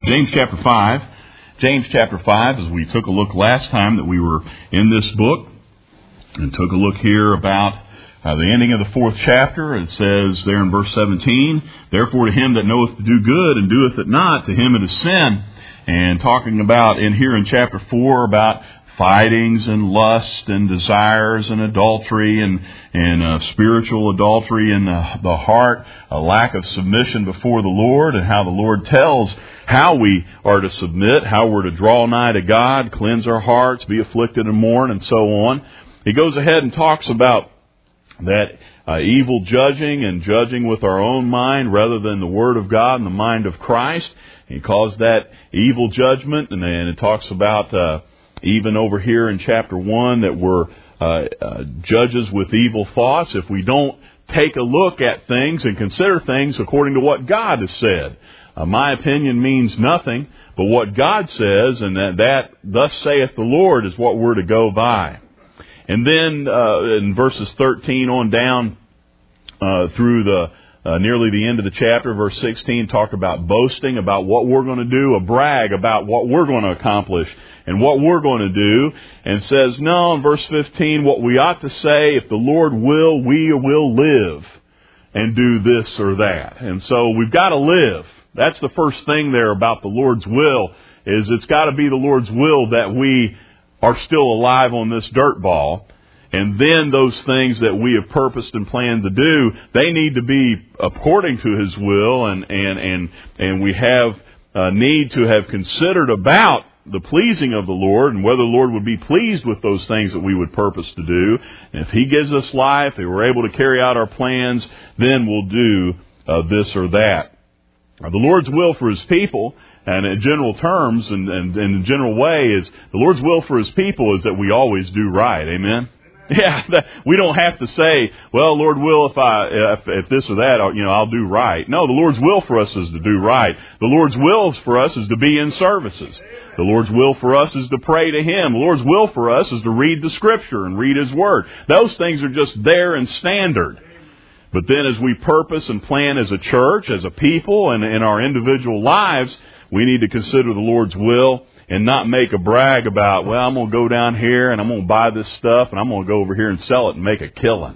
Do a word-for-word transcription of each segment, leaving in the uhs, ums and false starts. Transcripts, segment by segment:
James chapter five. James chapter five, as we took a look last time that we were in this book, and took a look here about uh, the ending of the fourth chapter. It says there in verse seventeen, "Therefore to him that knoweth to do good and doeth it not, to him it is sin." And talking about in here in chapter four about fightings and lust and desires and adultery and and uh, spiritual adultery in the, the heart, a lack of submission before the Lord, and how the Lord tells how we are to submit, how we're to draw nigh to God, cleanse our hearts, be afflicted and mourn, and so on. He goes ahead and talks about that uh, evil judging and judging with our own mind rather than the Word of God and the mind of Christ. He calls that evil judgment, and then it talks about uh, even over here in chapter one that we're uh, uh, judges with evil thoughts if we don't take a look at things and consider things according to what God has said. Uh, my opinion means nothing, but what God says, and that, that thus saith the Lord, is what we're to go by. And then uh, in verses thirteen on down uh, through the uh, nearly the end of the chapter, verse sixteen, talk about boasting, about what we're going to do, a brag about what we're going to accomplish and what we're going to do, and says, no, in verse fifteen, what we ought to say, if the Lord will, we will live and do this or that. And so we've got to live. That's the first thing there about the Lord's will, is it's got to be the Lord's will that we are still alive on this dirt ball. And then those things that we have purposed and planned to do, they need to be according to His will, and and and, and we have a need to have considered about the pleasing of the Lord and whether the Lord would be pleased with those things that we would purpose to do. And if He gives us life, if we're able to carry out our plans, then we'll do uh, this or that. The Lord's will for His people, and in general terms and, and, and in a general way, is the Lord's will for His people is that we always do right. Amen? Yeah, that, we don't have to say, well, Lord will, if I if, if this or that, you know, I'll do right. No, the Lord's will for us is to do right. The Lord's will for us is to be in services. The Lord's will for us is to pray to Him. The Lord's will for us is to read the Scripture and read His Word. Those things are just there and standard. But then as we purpose and plan as a church, as a people, and in our individual lives, we need to consider the Lord's will and not make a brag about, well, I'm going to go down here and I'm going to buy this stuff and I'm going to go over here and sell it and make a killing.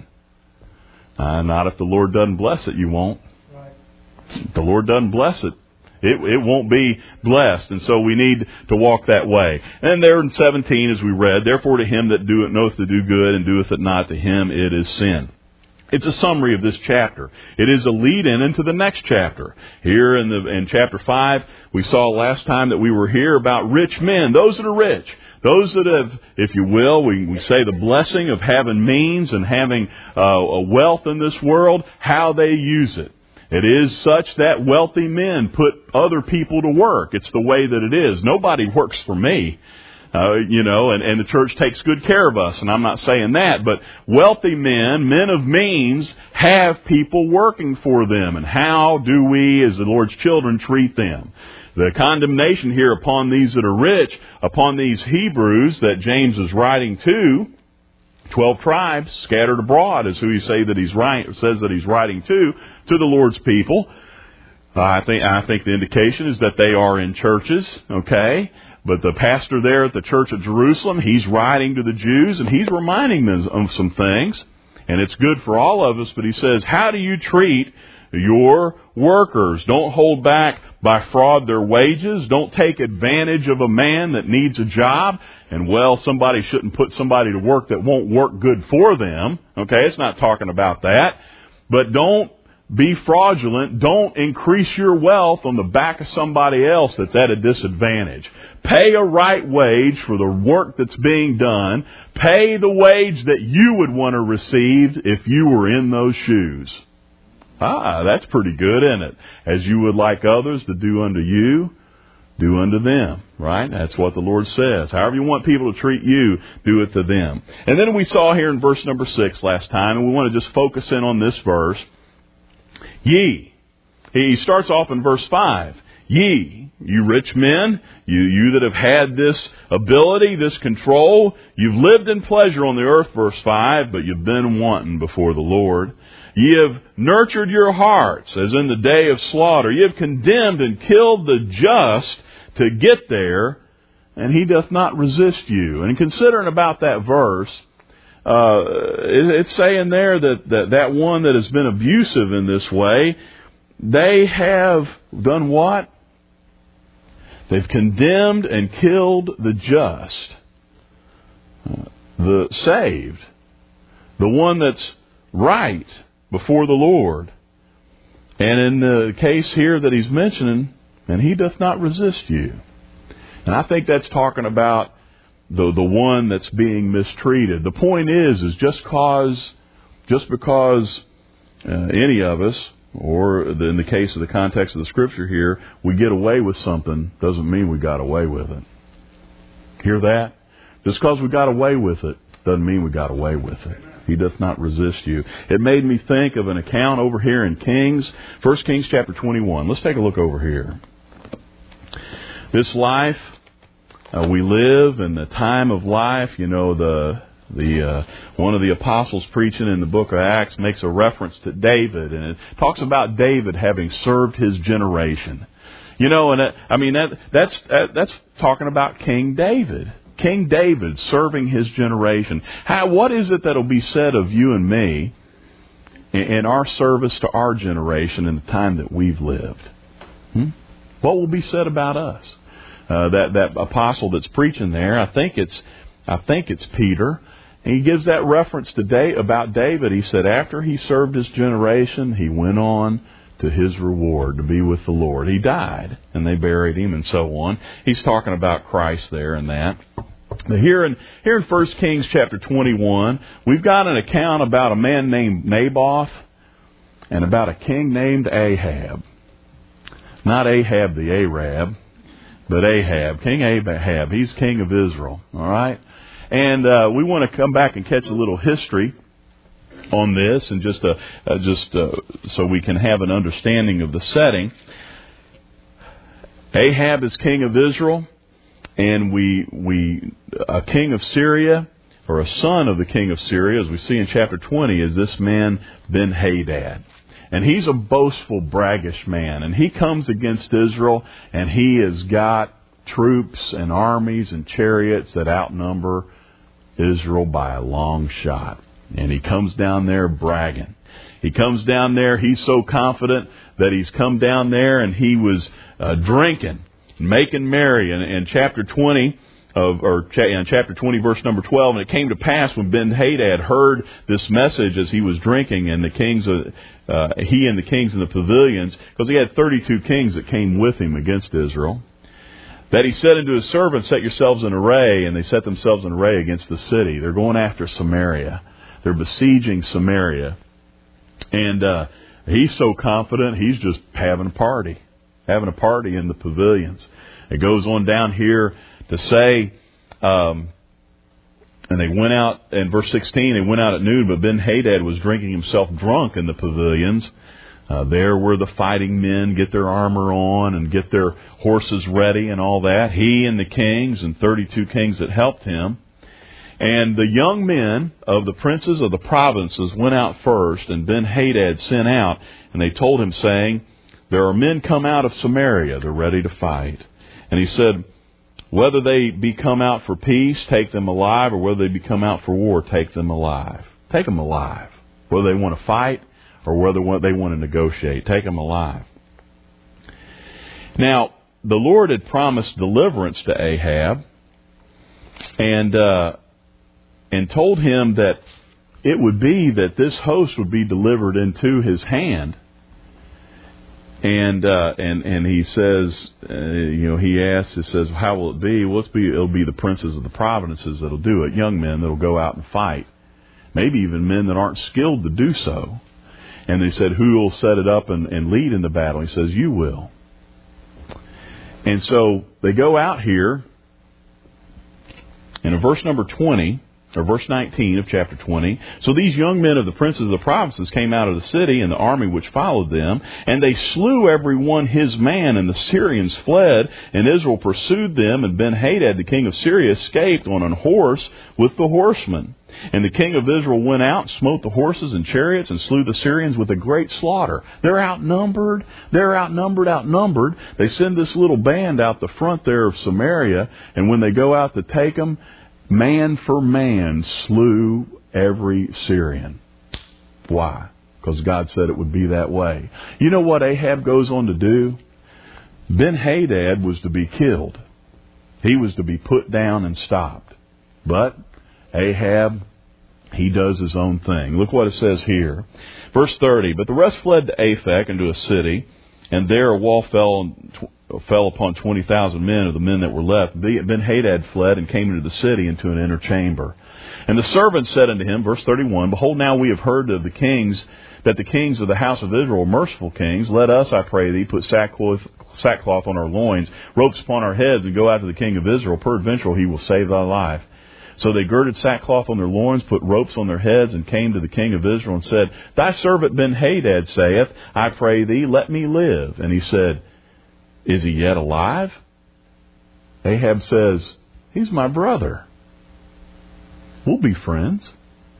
Uh, not if the Lord doesn't bless it, you won't. Right. If the Lord doesn't bless it, it, it won't be blessed. And so we need to walk that way. And there in seventeen, as we read, therefore to him that doeth knoweth to do good and doeth it not, to him it is sin. It's a summary of this chapter. It is a lead-in into the next chapter. Here in the in chapter five, we saw last time that we were here about rich men, those that are rich, those that have, if you will, we, we say the blessing of having means and having uh, a wealth in this world, how they use it. It is such that wealthy men put other people to work. It's the way that it is. Nobody works for me. Uh, you know, and, and the church takes good care of us, and I'm not saying that, but wealthy men, men of means, have people working for them. And how do we, as the Lord's children, treat them? The condemnation here upon these that are rich, upon these Hebrews that James is writing to, twelve tribes scattered abroad, is who he say that he's writing, says that he's writing to, to the Lord's people. Uh, I think I think the indication is that they are in churches, okay? But the pastor there at the church at Jerusalem, he's writing to the Jews and he's reminding them of some things. And it's good for all of us, but he says, how do you treat your workers? Don't hold back by fraud their wages. Don't take advantage of a man that needs a job. And, well, somebody shouldn't put somebody to work that won't work good for them. Okay, it's not talking about that. But don't be fraudulent. Don't increase your wealth on the back of somebody else that's at a disadvantage. Pay a right wage for the work that's being done. Pay the wage that you would want to receive if you were in those shoes. Ah, that's pretty good, isn't it? As you would like others to do unto you, do unto them, right? That's what the Lord says. However you want people to treat you, do it to them. And then we saw here in verse number six last time, and we want to just focus in on this verse. Ye. He starts off in verse five. Ye, you rich men, you, you that have had this ability, this control, you've lived in pleasure on the earth, verse five, but you've been wanting before the Lord. Ye have nurtured your hearts, as in the day of slaughter. Ye have condemned and killed the just to get there, and he doth not resist you. And considering about that verse, uh, it's saying there that, that that one that has been abusive in this way, they have done what? They've condemned and killed the just, the saved, the one that's right before the Lord. And in the case here that he's mentioning, and he doth not resist you. And I think that's talking about the the one that's being mistreated. The point is, is just cause, just because uh, any of us, or in the case of the context of the Scripture here, we get away with something, doesn't mean we got away with it. Hear that? Just because we got away with it, doesn't mean we got away with it. He doth not resist you. It made me think of an account over here in Kings, First Kings chapter twenty-one. Let's take a look over here. This life uh, we live, and the time of life, you know, the the uh, one of the apostles preaching in the book of Acts makes a reference to David, and it talks about David having served his generation. You know, and it, I mean that that's that, that's talking about King David. King David serving his generation. How, what is it that'll be said of you and me in, in our service to our generation in the time that we've lived? Hmm? What will be said about us? Uh, that that apostle that's preaching there, I think it's I think it's Peter. And he gives that reference today about David. He said after he served his generation, he went on to his reward, to be with the Lord. He died, and they buried him, and so on. He's talking about Christ there and that. But here in here in First Kings chapter twenty-one, we've got an account about a man named Naboth and about a king named Ahab. Not Ahab the Arab, but Ahab, King Ahab. He's king of Israel. All right, and uh, we want to come back and catch a little history on this, and just uh, uh, just uh, so we can have an understanding of the setting. Ahab is king of Israel, and we we a king of Syria, or a son of the king of Syria, as we see in chapter twenty, is this man Ben-Hadad. And he's a boastful, braggish man, and he comes against Israel, and he has got troops and armies and chariots that outnumber Israel by a long shot. And he comes down there bragging. He comes down there, he's so confident that he's come down there and he was uh, drinking, making merry. And in chapter twenty, of, or in chapter twenty, verse number twelve, and it came to pass when Ben-Hadad heard this message as he was drinking, and the kings, of, uh, he and the kings in the pavilions, because he had thirty-two kings that came with him against Israel, that he said unto his servants, set yourselves in array, and they set themselves in array against the city. They're going after Samaria. They're besieging Samaria. And uh, he's so confident, he's just having a party. Having a party in the pavilions. It goes on down here to say, um, and they went out, in verse sixteen, they went out at noon, but Ben-Hadad was drinking himself drunk in the pavilions. Uh, there where the fighting men get their armor on and get their horses ready and all that. He and the kings and thirty-two kings that helped him. And the young men of the princes of the provinces went out first, and Ben-Hadad sent out, and they told him, saying, there are men come out of Samaria, they're ready to fight. And he said, whether they be come out for peace, take them alive, or whether they be come out for war, take them alive. Take them alive. Whether they want to fight, or whether they want to negotiate, take them alive. Now, the Lord had promised deliverance to Ahab, and uh, and told him that it would be that this host would be delivered into his hand. And uh, and and he says, uh, you know, he asks, he says, how will it be? Well, it's be, it'll be the princes of the provinces that'll do it, young men that'll go out and fight, maybe even men that aren't skilled to do so. And they said, who will set it up and, and lead in the battle? He says, you will. And so they go out here, and in verse number twenty or verse nineteen of chapter twenty. So these young men of the princes of the provinces came out of the city and the army which followed them, and they slew every one his man, and the Syrians fled, and Israel pursued them, and Ben-Hadad, the king of Syria, escaped on a horse with the horsemen. And the king of Israel went out, smote the horses and chariots, and slew the Syrians with a great slaughter. They're outnumbered. They're outnumbered, outnumbered. They send this little band out the front there of Samaria, and when they go out to take them, man for man slew every Syrian. Why? Because God said it would be that way. You know what Ahab goes on to do? Ben-Hadad was to be killed. He was to be put down and stopped. But Ahab, he does his own thing. Look what it says here. Verse thirty, but the rest fled to Aphek into a city, and there a wall fell fell upon twenty thousand men of the men that were left. Ben-Hadad fled and came into the city into an inner chamber. And the servants said unto him, verse thirty-one, behold, now we have heard of the kings, that the kings of the house of Israel are merciful kings. Let us, I pray thee, put sackcloth, sackcloth on our loins, ropes upon our heads, and go out to the king of Israel. Peradventure he will save thy life. So they girded sackcloth on their loins, put ropes on their heads, and came to the king of Israel and said, thy servant Ben-Hadad saith, I pray thee, let me live. And he said, is he yet alive? Ahab says, he's my brother. We'll be friends.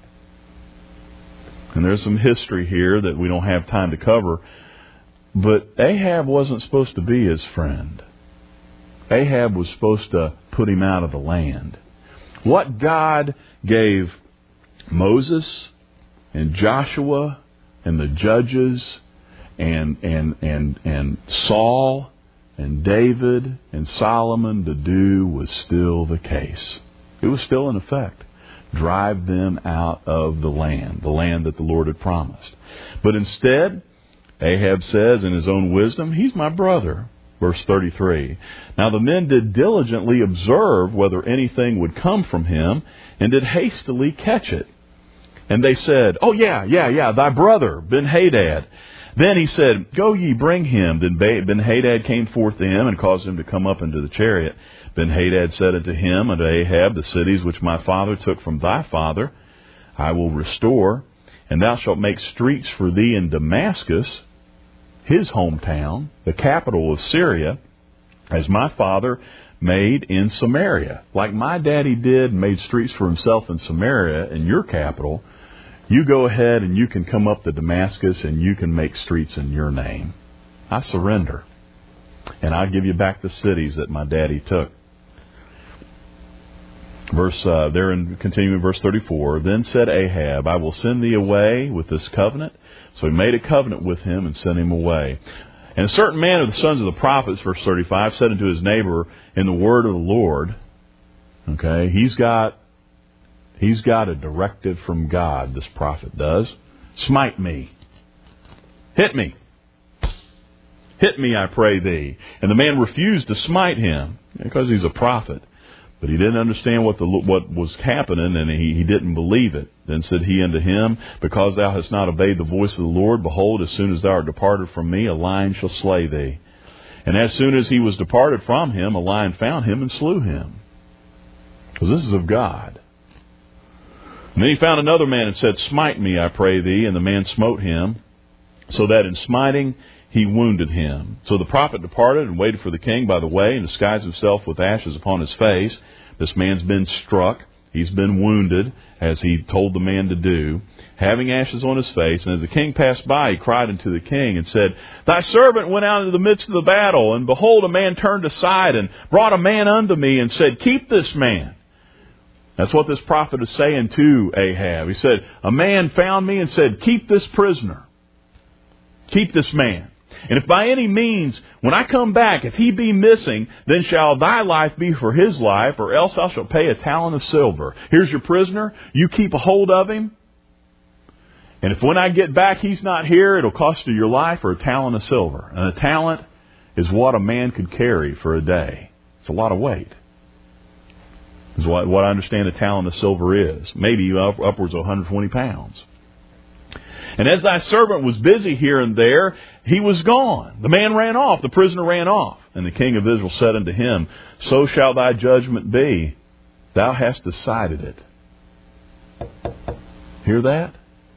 And there's some history here that we don't have time to cover. But Ahab wasn't supposed to be his friend. Ahab was supposed to put him out of the land. What God gave Moses and Joshua and the judges and and and and Saul and David and Solomon to do was still the case. It was still in effect. Drive them out of the land, the land that the Lord had promised. But instead, Ahab says in his own wisdom, he's my brother. Verse thirty-three, now the men did diligently observe whether anything would come from him, and did hastily catch it. And they said, oh yeah, yeah, yeah, thy brother, Ben-Hadad. Then he said, go ye, bring him. Then Ben-Hadad came forth to him, and caused him to come up into the chariot. Ben-Hadad said unto him, unto Ahab, the cities which my father took from thy father, I will restore, and thou shalt make streets for thee in Damascus, his hometown, the capital of Syria, as my father made in Samaria. Like my daddy did and made streets for himself in Samaria, in your capital, you go ahead and you can come up to Damascus and you can make streets in your name. I surrender. And I give you back the cities that my daddy took. Verse uh, there in continuing verse thirty-four, then said Ahab, I will send thee away with this covenant. So he made a covenant with him and sent him away. And a certain man of the sons of the prophets, verse thirty-five, said unto his neighbor in the word of the Lord, okay, he's got he's got a directive from God, this prophet does. Smite me. Hit me. Hit me, I pray thee. And the man refused to smite him because he's a prophet. But he didn't understand what the what was happening, and he, he didn't believe it. Then said he unto him, because thou hast not obeyed the voice of the Lord, behold, as soon as thou art departed from me, a lion shall slay thee. And as soon as he was departed from him, a lion found him and slew him. Because this is of God. And then he found another man and said, smite me, I pray thee. And the man smote him, so that in smiting he wounded him. So the prophet departed and waited for the king by the way, and disguised himself with ashes upon his face. This man's been struck. He's been wounded, as he told the man to do, having ashes on his face. And as the king passed by, he cried unto the king and said, thy servant went out into the midst of the battle, and behold, a man turned aside and brought a man unto me and said, keep this man. That's what this prophet is saying to Ahab. He said, a man found me and said, keep this prisoner. Keep this man. And if by any means, when I come back, if he be missing, then shall thy life be for his life, or else thou shalt pay a talent of silver. Here's your prisoner. You keep a hold of him. And if when I get back he's not here, it'll cost you your life or a talent of silver. And a talent is what a man could carry for a day. It's a lot of weight. Is what, what I understand a talent of silver is. Maybe up, upwards of one hundred twenty pounds. And as thy servant was busy here and there, he was gone. The man ran off. The prisoner ran off. And the king of Israel said unto him, so shall thy judgment be. Thou hast decided it. Hear that?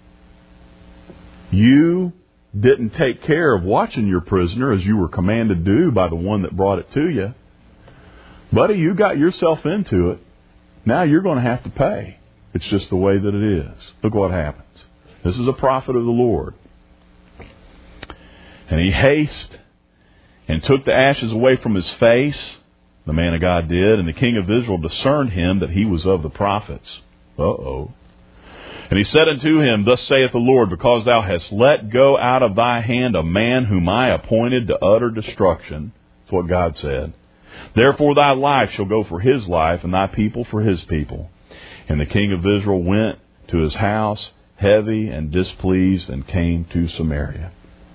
You didn't take care of watching your prisoner as you were commanded to do by the one that brought it to you. Buddy, you got yourself into it. Now you're going to have to pay. It's just the way that it is. Look what happens. This is a prophet of the Lord. And he hasted and took the ashes away from his face. The man of God did. And the king of Israel discerned him that he was of the prophets. Uh-oh. And he said unto him, Thus saith the Lord, because thou hast let go out of thy hand a man whom I appointed to utter destruction. That's what God said. Therefore thy life shall go for his life, and thy people for his people. And the king of Israel went to his house, heavy and displeased, and came to Samaria.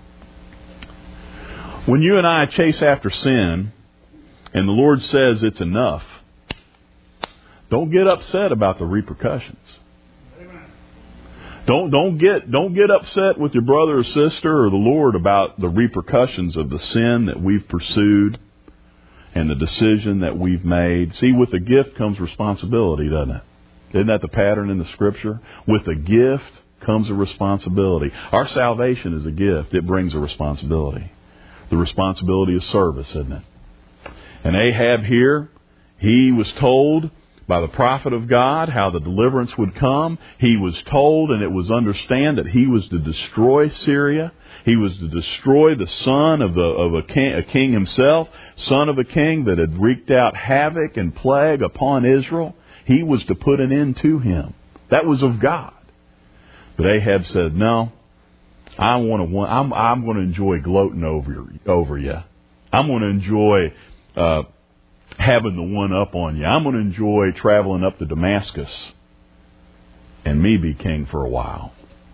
When you and I chase after sin, and the Lord says it's enough, don't get upset about the repercussions. Don't don't get don't get upset with your brother or sister or the Lord about the repercussions of the sin that we've pursued and the decision that we've made. See, with the gift comes responsibility, doesn't it? Isn't that the pattern in the Scripture? With a gift comes a responsibility. Our salvation is a gift. It brings a responsibility. The responsibility of service, isn't it? And Ahab here, he was told by the prophet of God how the deliverance would come. He was told, and it was understood that he was to destroy Syria. He was to destroy the son of the of a king, a king himself, son of a king that had wreaked out havoc and plague upon Israel. He was to put an end to him. That was of God. But Ahab said, "No, I want to. I'm I'm going to enjoy gloating over over you. I'm going to enjoy." Uh, having the one up on you. I'm going to enjoy traveling up to Damascus and me be king for a while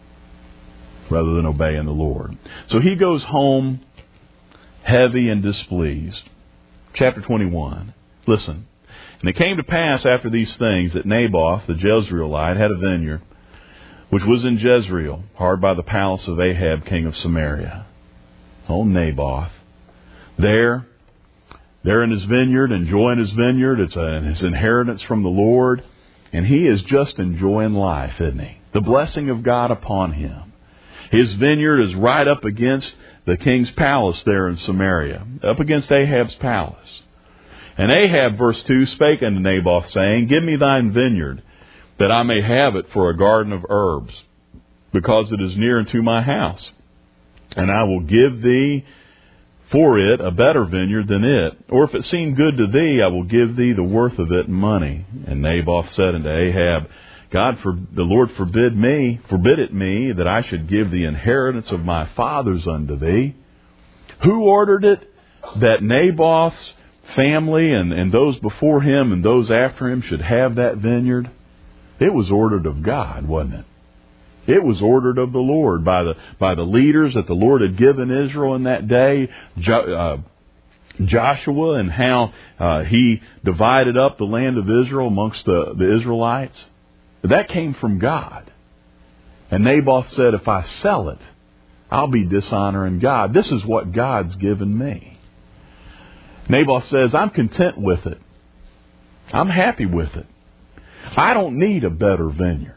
rather than obeying the Lord. So he goes home heavy and displeased. Chapter twenty-one. Listen. And it came to pass after these things that Naboth the Jezreelite had a vineyard which was in Jezreel, hard by the palace of Ahab king of Samaria. Oh, Naboth. There They're in his vineyard, enjoying his vineyard. It's a, his inheritance from the Lord. And he is just enjoying life, isn't he? The blessing of God upon him. His vineyard is right up against the king's palace there in Samaria, up against Ahab's palace. And Ahab, verse two, spake unto Naboth, saying, Give me thine vineyard, that I may have it for a garden of herbs, because it is near unto my house. And I will give thee for it a better vineyard than it. Or if it seem good to thee, I will give thee the worth of it in money. And Naboth said unto Ahab, God, for the Lord forbid me, forbid it me, that I should give the inheritance of my fathers unto thee. Who ordered it that Naboth's family and, and those before him and those after him should have that vineyard? It was ordered of God, wasn't it? It was ordered of the Lord by the by the leaders that the Lord had given Israel in that day, jo, uh, Joshua, and how uh, he divided up the land of Israel amongst the, the Israelites. That came from God. And Naboth said, if I sell it, I'll be dishonoring God. This is what God's given me. Naboth says, I'm content with it. I'm happy with it. I don't need a better vineyard.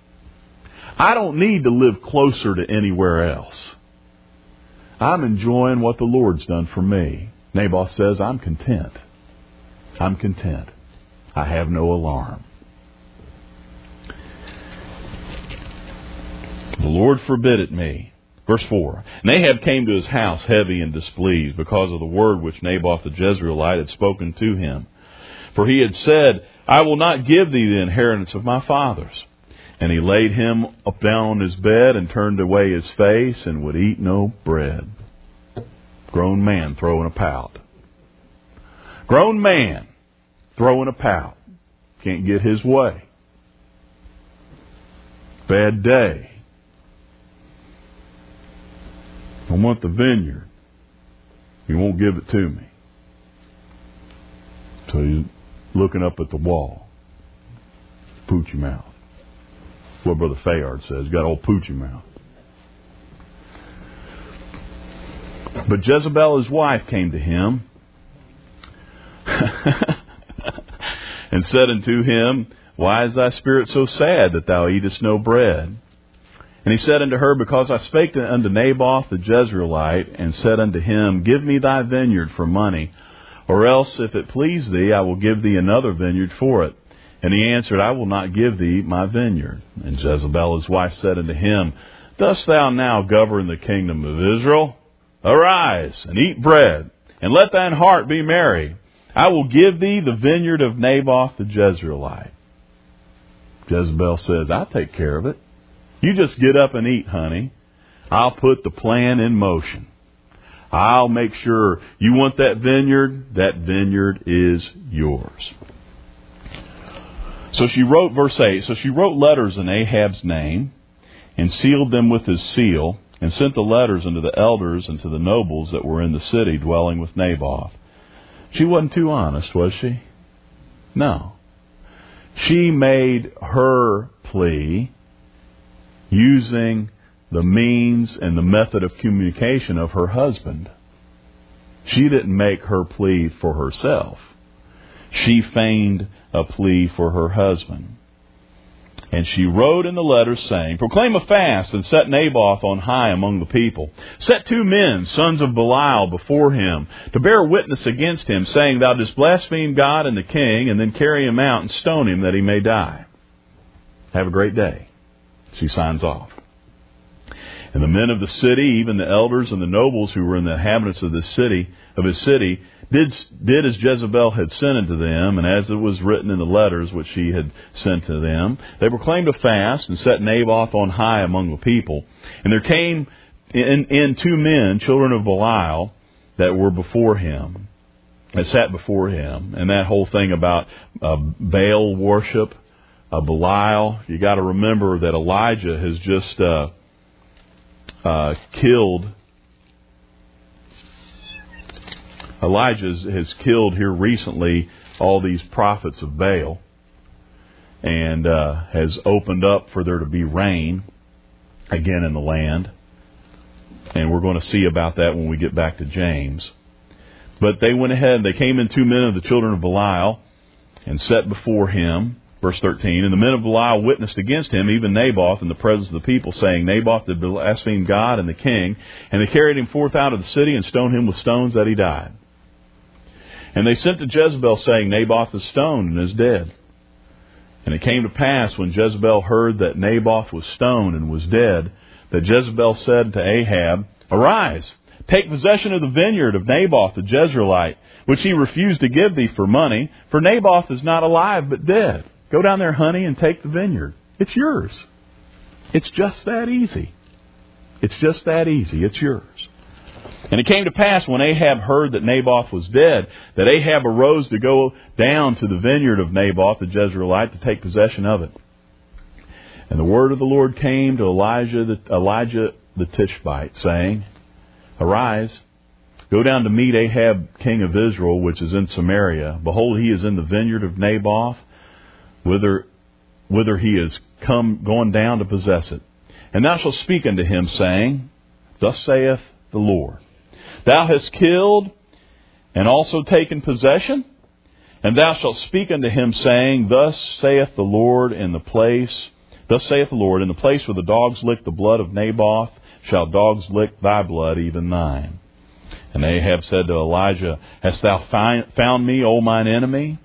I don't need to live closer to anywhere else. I'm enjoying what the Lord's done for me. Naboth says, I'm content. I'm content. I have no alarm. The Lord forbid it me. Verse four. And Ahab came to his house heavy and displeased because of the word which Naboth the Jezreelite had spoken to him. For he had said, I will not give thee the inheritance of my fathers. And he laid him up down on his bed and turned away his face and would eat no bread. Grown man throwing a pout. Grown man throwing a pout. Can't get his way. Bad day. I want the vineyard. He won't give it to me. So he's looking up at the wall. Poochie mouth. What Brother Fayard says. He's got old poochie mouth. But Jezebel, his wife, came to him and said unto him, Why is thy spirit so sad that thou eatest no bread? And he said unto her, Because I spake unto Naboth the Jezreelite, and said unto him, Give me thy vineyard for money, or else, if it please thee, I will give thee another vineyard for it. And he answered, I will not give thee my vineyard. And Jezebel his wife said unto him, Dost thou now govern the kingdom of Israel? Arise, and eat bread, and let thine heart be merry. I will give thee the vineyard of Naboth the Jezreelite. Jezebel says, I'll take care of it. You just get up and eat, honey. I'll put the plan in motion. I'll make sure you want that vineyard. That vineyard is yours. So she wrote, verse eight, so she wrote letters in Ahab's name and sealed them with his seal and sent the letters unto the elders and to the nobles that were in the city dwelling with Naboth. She wasn't too honest, was she? No. She made her plea using the means and the method of communication of her husband. She didn't make her plea for herself. She feigned a plea for her husband. And she wrote in the letters, saying, Proclaim a fast, and set Naboth on high among the people. Set two men, sons of Belial, before him, to bear witness against him, saying, Thou didst blaspheme God and the king, and then carry him out and stone him that he may die. Have a great day. She signs off. And the men of the city, even the elders and the nobles who were in the inhabitants of this city, of his city, did did as Jezebel had sent unto them, and as it was written in the letters which she had sent to them. They proclaimed a fast and set Naboth on high among the people. And there came in, in two men, children of Belial, that were before him, that sat before him. And that whole thing about uh, Baal worship, uh, Belial, you got to remember that Elijah has just uh, uh, killed. Elijah has killed here recently all these prophets of Baal and uh, has opened up for there to be rain again in the land. And we're going to see about that when we get back to James. But they went ahead and they came in two men of the children of Belial and set before him. Verse thirteen, And the men of Belial witnessed against him, even Naboth, in the presence of the people, saying, Naboth did blaspheme God and the king. And they carried him forth out of the city and stoned him with stones that he died. And they sent to Jezebel, saying, Naboth is stoned and is dead. And it came to pass, when Jezebel heard that Naboth was stoned and was dead, that Jezebel said to Ahab, Arise, take possession of the vineyard of Naboth the Jezreelite, which he refused to give thee for money, for Naboth is not alive but dead. Go down there, honey, and take the vineyard. It's yours. It's just that easy. It's just that easy. It's yours. And it came to pass, when Ahab heard that Naboth was dead, that Ahab arose to go down to the vineyard of Naboth the Jezreelite to take possession of it. And the word of the Lord came to Elijah the, Elijah the Tishbite, saying, Arise, go down to meet Ahab king of Israel, which is in Samaria. Behold, he is in the vineyard of Naboth, whither, whither he is come going down to possess it. And thou shalt speak unto him, saying, Thus saith the Lord, Thou hast killed and also taken possession, and thou shalt speak unto him, saying, Thus saith the Lord in the place, Thus saith the Lord, in the place where the dogs lick the blood of Naboth, shall dogs lick thy blood, even thine. And Ahab said to Elijah, Hast thou find, found me, O mine enemy?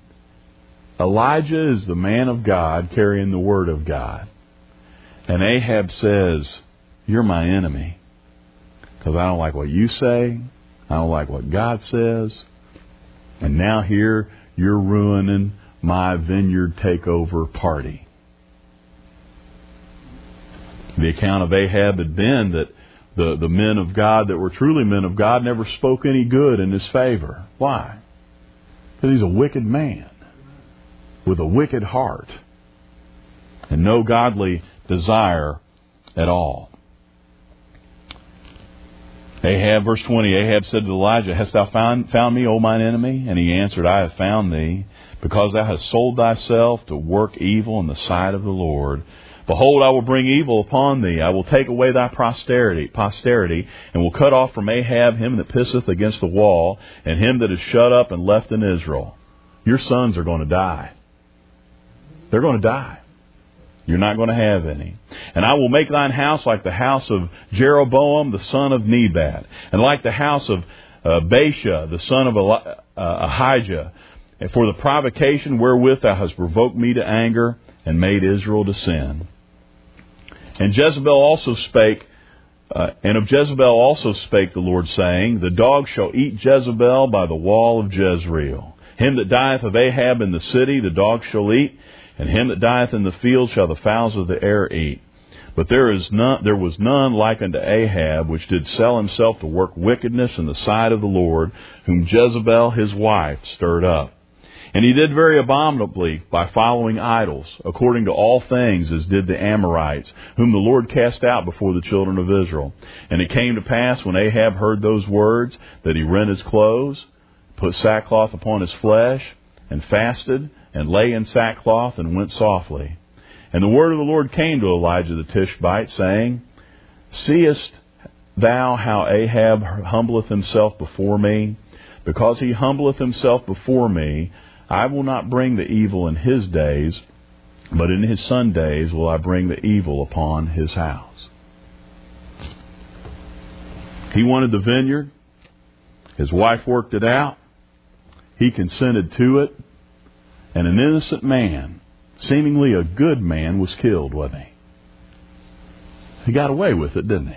Elijah is the man of God carrying the word of God. And Ahab says, You're my enemy. Because I don't like what you say. I don't like what God says. And now here you're ruining my vineyard takeover party. The account of Ahab had been that the, the men of God that were truly men of God never spoke any good in his favor. Why? Because he's a wicked man with a wicked heart and no godly desire at all. Ahab, verse twenty, Ahab said to Elijah, Hast thou found, found me, O mine enemy? And he answered, I have found thee, because thou hast sold thyself to work evil in the sight of the Lord. Behold, I will bring evil upon thee. I will take away thy posterity, posterity, and will cut off from Ahab him that pisseth against the wall, and him that is shut up and left in Israel. Your sons are going to die. They're going to die. You're not going to have any. And I will make thine house like the house of Jeroboam, the son of Nebat, and like the house of uh, Baasha, the son of Eli- uh, Ahijah, and for the provocation wherewith thou hast provoked me to anger, and made Israel to sin. And Jezebel also spake, uh, and of Jezebel also spake the Lord, saying, the dog shall eat Jezebel by the wall of Jezreel. Him that dieth of Ahab in the city, the dog shall eat, and him that dieth in the field shall the fowls of the air eat. But there is none, there was none like unto Ahab, which did sell himself to work wickedness in the sight of the Lord, whom Jezebel his wife stirred up. And he did very abominably by following idols, according to all things as did the Amorites, whom the Lord cast out before the children of Israel. And it came to pass, when Ahab heard those words, that he rent his clothes, put sackcloth upon his flesh, and fasted, and lay in sackcloth, and went softly. And the word of the Lord came to Elijah the Tishbite, saying, seest thou how Ahab humbleth himself before me? Because he humbleth himself before me, I will not bring the evil in his days, but in his son days will I bring the evil upon his house. He wanted the vineyard. His wife worked it out. He consented to it. And an innocent man, seemingly a good man, was killed, wasn't he? He got away with it, didn't he?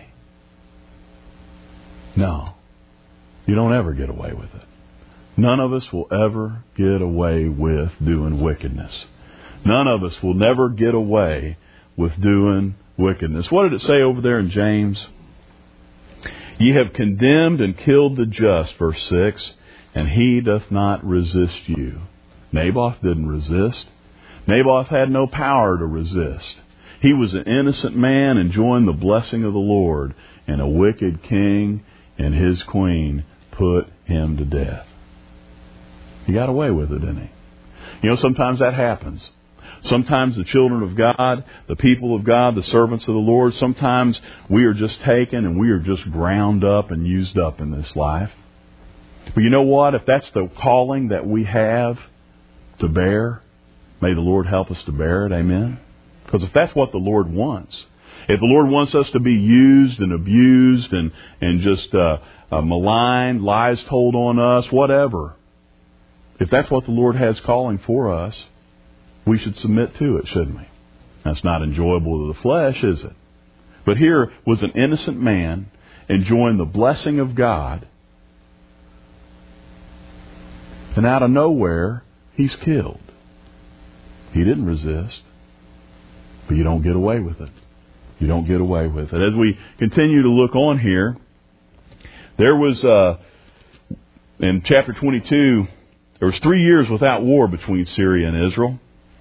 No. You don't ever get away with it. None of us will ever get away with doing wickedness. None of us will never get away with doing wickedness. What did it say over there in James? Ye have condemned and killed the just, verse six, and he doth not resist you. Naboth didn't resist. Naboth had no power to resist. He was an innocent man enjoying the blessing of the Lord, and a wicked king and his queen put him to death. He got away with it, didn't he? You know, sometimes that happens. Sometimes the children of God, the people of God, the servants of the Lord, sometimes we are just taken and we are just ground up and used up in this life. But you know what? If that's the calling that we have to bear, may the Lord help us to bear it. Amen? Because if that's what the Lord wants, if the Lord wants us to be used and abused and, and just uh, uh, maligned, lies told on us, whatever, if that's what the Lord has calling for us, we should submit to it, shouldn't we? That's not enjoyable to the flesh, is it? But here was an innocent man enjoying the blessing of God, and out of nowhere, he's killed. He didn't resist, but you don't get away with it. You don't get away with it. As we continue to look on here, there was, uh, in chapter twenty-two, there was three years without war between Syria and Israel.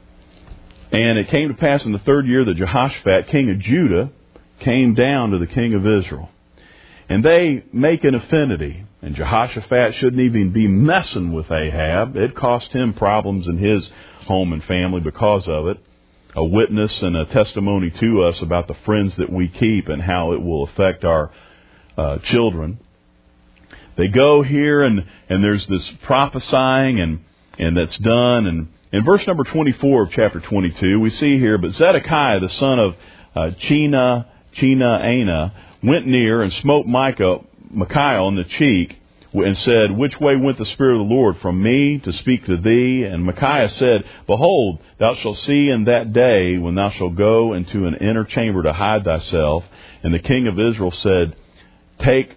And it came to pass in the third year that Jehoshaphat, king of Judah, came down to the king of Israel. And they make an affinity. And Jehoshaphat shouldn't even be messing with Ahab. It cost him problems in his home and family because of it. A witness and a testimony to us about the friends that we keep and how it will affect our uh, children. They go here and, and there's this prophesying and, and that's done. And in verse number twenty-four of chapter twenty-two, we see here, but Zedekiah, the son of uh, Chena, Chena, Ana, went near and smote Micah, Micaiah on the cheek and said, which way went the Spirit of the Lord from me to speak to thee? And Micaiah said, behold, thou shalt see in that day when thou shalt go into an inner chamber to hide thyself. And the king of Israel said, take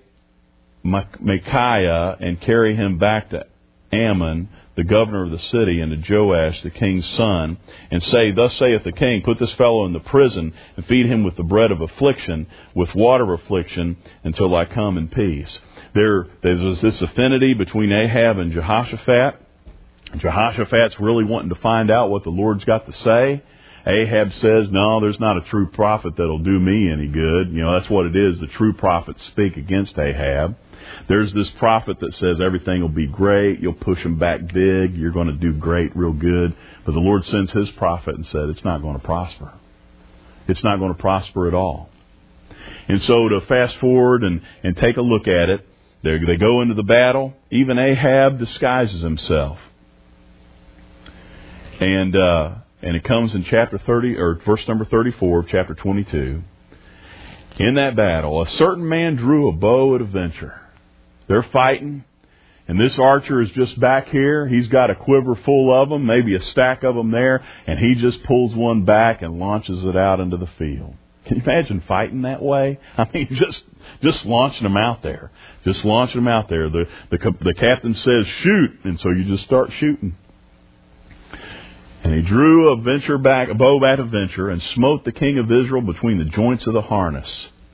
Micaiah and carry him back to Ammon, the governor of the city, and to Joash, the king's son, and say, thus saith the king, put this fellow in the prison, and feed him with the bread of affliction, with water of affliction, until I come in peace. There, there's this affinity between Ahab and Jehoshaphat. Jehoshaphat's really wanting to find out what the Lord's got to say. Ahab says, no, there's not a true prophet that'll do me any good. You know, that's what it is. The true prophets speak against Ahab. There's this prophet that says everything will be great. You'll push him back big. You're going to do great, real good. But the Lord sends his prophet and said, it's not going to prosper. It's not going to prosper at all. And so to fast forward and, and take a look at it, they, they go into the battle. Even Ahab disguises himself. And uh, and it comes in chapter thirty, or verse number thirty-four of chapter twenty-two. In that battle, a certain man drew a bow at a venture. They're fighting, and this archer is just back here. He's got a quiver full of them, maybe a stack of them there, and he just pulls one back and launches it out into the field. Can you imagine fighting that way? I mean, just just launching them out there. Just launching them out there. The, the, the captain says, shoot, and so you just start shooting. And he drew a venture back, a bow at a venture, and smote the king of Israel between the joints of the harness.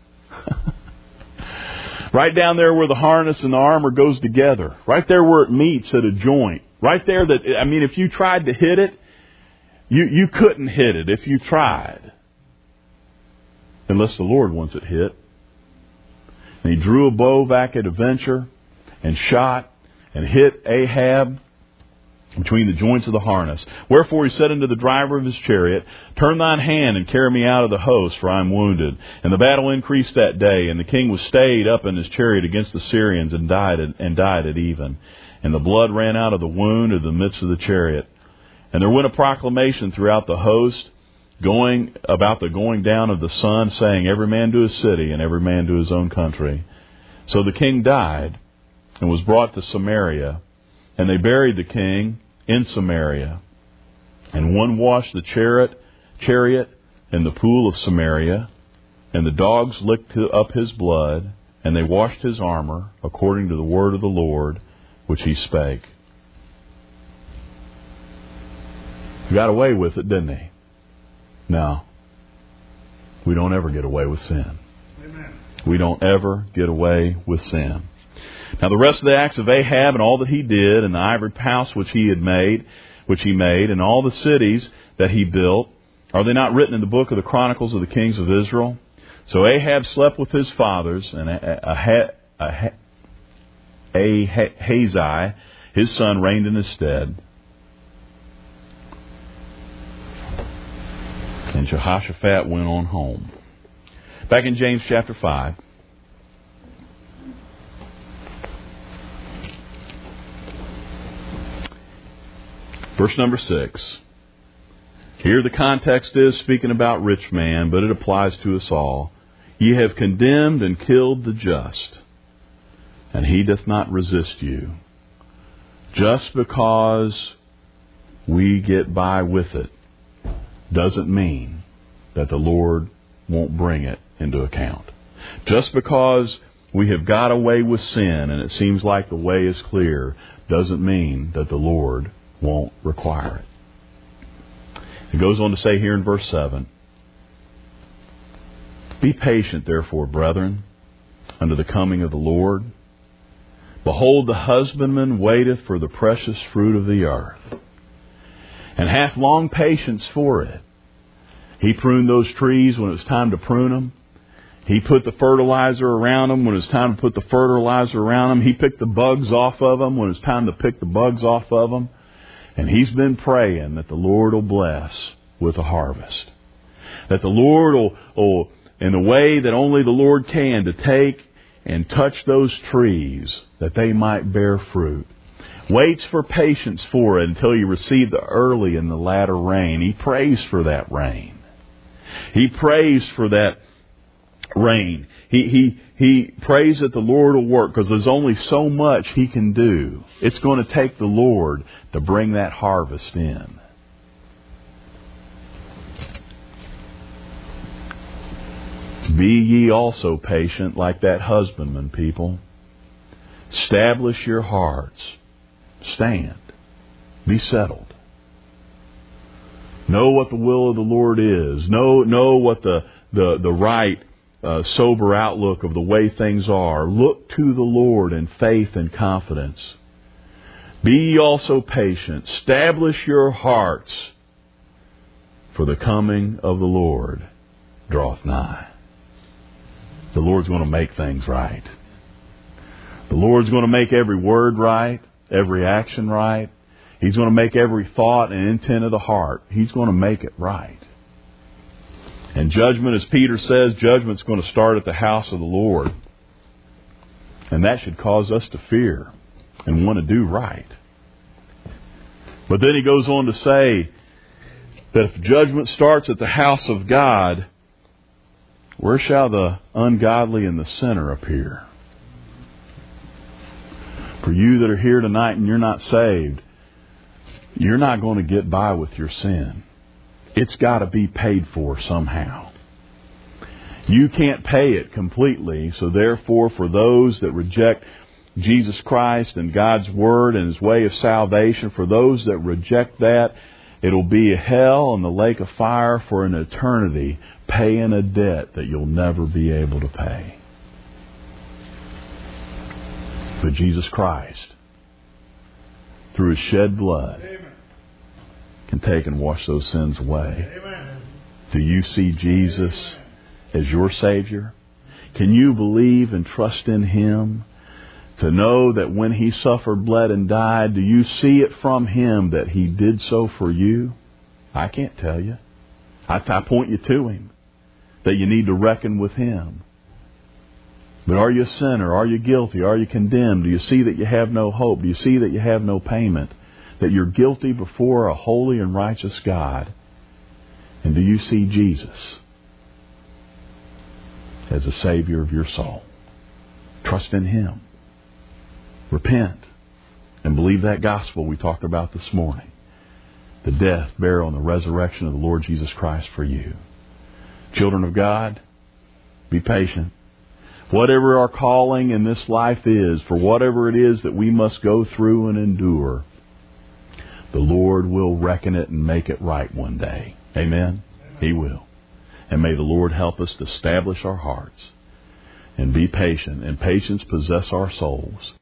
Right down there where the harness and the armor goes together. Right there where it meets at a joint. Right there that, I mean, if you tried to hit it, you, you couldn't hit it if you tried. Unless the Lord wants it hit. And he drew a bow back at a venture and shot and hit Ahab between the joints of the harness. Wherefore he said unto the driver of his chariot, turn thine hand and carry me out of the host, for I am wounded. And the battle increased that day, and the king was stayed up in his chariot against the Syrians, and died at, and died at even. And the blood ran out of the wound in the midst of the chariot. And there went a proclamation throughout the host, going about the going down of the sun, saying, every man to his city, and every man to his own country. So the king died, and was brought to Samaria, and they buried the king in Samaria. And one washed the chariot, chariot in the pool of Samaria, and the dogs licked up his blood, and they washed his armor according to the word of the Lord, which he spake. He got away with it, didn't he? No. We don't ever get away with sin. Amen. We don't ever get away with sin. Now the rest of the acts of Ahab and all that he did, and the ivory house which he had made, which he made, and all the cities that he built, are they not written in the book of the Chronicles of the kings of Israel? So Ahab slept with his fathers, and Ahazi, his son, reigned in his stead. And Jehoshaphat went on home. Back in James chapter five. Verse number six. Here the context is speaking about rich man, but it applies to us all. Ye have condemned and killed the just, and he doth not resist you. Just because we get by with it doesn't mean that the Lord won't bring it into account. Just because we have got away with sin and it seems like the way is clear doesn't mean that the Lord won't require it. It goes on to say here in verse seven, be patient, therefore, brethren, unto the coming of the Lord. Behold, the husbandman waiteth for the precious fruit of the earth, and hath long patience for it. He pruned those trees when it was time to prune them. He put the fertilizer around them when it was time to put the fertilizer around them. He picked the bugs off of them when it was time to pick the bugs off of them. And he's been praying that the Lord will bless with a harvest. That the Lord will, will, in the way that only the Lord can, to take and touch those trees that they might bear fruit. Waits for patience for it until you receive the early and the latter rain. He prays for that rain. He prays for that rain. He, he, he prays that the Lord will work, because there's only so much He can do. It's going to take the Lord to bring that harvest in. Be ye also patient like that husbandman, people. Establish your hearts. Stand. Be settled. Know what the will of the Lord is. Know, know what the, the, the right uh, sober outlook of the way things are. Look to the Lord in faith and confidence. Be ye also patient. Establish your hearts, for the coming of the Lord draweth nigh. The Lord's going to make things right. The Lord's going to make every word right, every action right. He's going to make every thought and intent of the heart. He's going to make it right. And judgment, as Peter says, judgment's going to start at the house of the Lord. And that should cause us to fear and want to do right. But then he goes on to say that if judgment starts at the house of God, where shall the ungodly and the sinner appear? For you that are here tonight and you're not saved, you're not going to get by with your sin. It's got to be paid for somehow. You can't pay it completely, so therefore for those that reject Jesus Christ and God's Word and His way of salvation, for those that reject that, it'll be a hell and the lake of fire for an eternity, paying a debt that you'll never be able to pay. But Jesus Christ, through His shed blood, Amen, can take and wash those sins away. Amen. Do you see Jesus Amen as your Savior? Can you believe and trust in Him to know that when He suffered, bled, and died, do you see it from Him that He did so for you? I can't tell you. I, I point you to Him, that you need to reckon with Him. But are you a sinner? Are you guilty? Are you condemned? Do you see that you have no hope? Do you see that you have no payment? That you're guilty before a holy and righteous God? And do you see Jesus as the Savior of your soul? Trust in Him. Repent and believe that gospel we talked about this morning. The death, burial, and the resurrection of the Lord Jesus Christ for you. Children of God, be patient. Whatever our calling in this life is, for whatever it is that we must go through and endure, the Lord will reckon it and make it right one day. Amen? He will. And may the Lord help us to establish our hearts and be patient, and patience possess our souls.